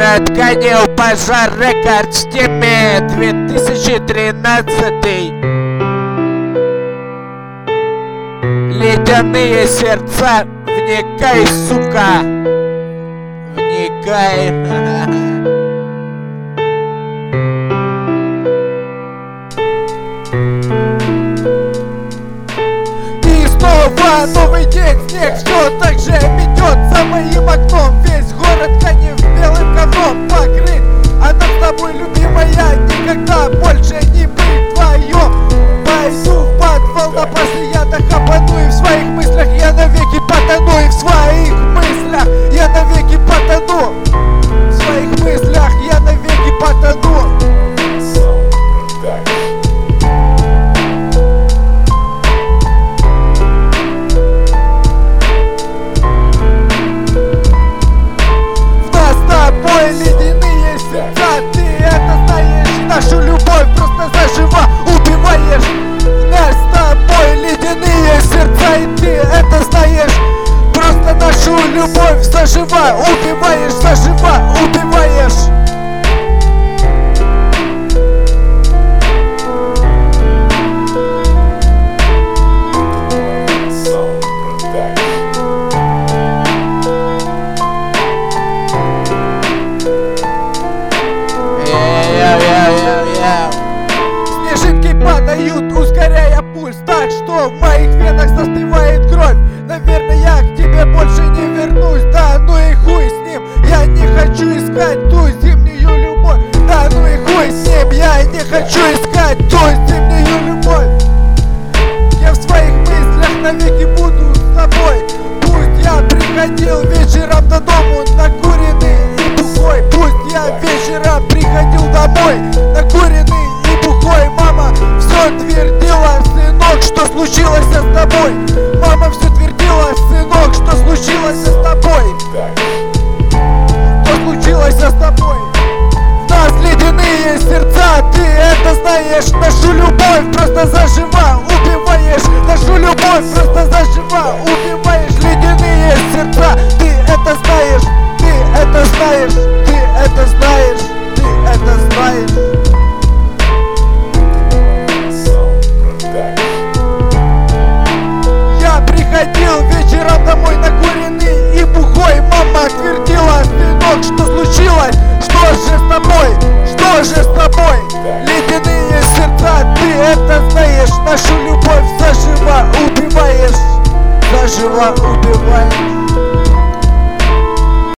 Город Канил, Пожар Рекорд, в Стиме, 2013. Ледяные сердца, вникай, сука, вникай. И снова новый день, снег все так же метет за моим окном. Весь город Канев белым ковром покрыт, а нам с тобой, любимая, никогда больше не быть вдвоем. Пойду в подвал на постоянно хапану, и в своих мыслях я навеки потону, и в своих мыслях я навеки потону, в своих мыслях я навеки потону. Ледяные сердца, ты это знаешь, и нашу любовь просто заживо убиваешь. Нас с тобой ледяные сердца, и ты это знаешь, просто нашу любовь заживо убиваешь, заживо убиваешь. Снежинки падают, ускоряя пульс, так что в моих венах застывает кровь. Наверное, я к тебе больше не вернусь, да ну и хуй с ним. Я не хочу искать ту зимнюю любовь, да ну и хуй с ним. Я не хочу искать ту зимнюю любовь. Я в своих мыслях навеки буду с тобой. Пусть я приходил вечером до дому накуренный и бухой, пусть я вечером приходил домой накуренный и бухой. Мама все твердила: сынок, что случилось с тобой? Мама все твердила: сынок, что случилось с тобой? Что случилось с тобой? В нас ледяные сердца, ты это знаешь, нашу любовь просто заживо убиваешь, нашу любовь просто заживо убиваешь. Ледяные сердца, ты это знаешь, ты это знаешь, ты это знаешь, ты это знаешь. Я приходил вечером домой накуренный и бухой, мама твердила: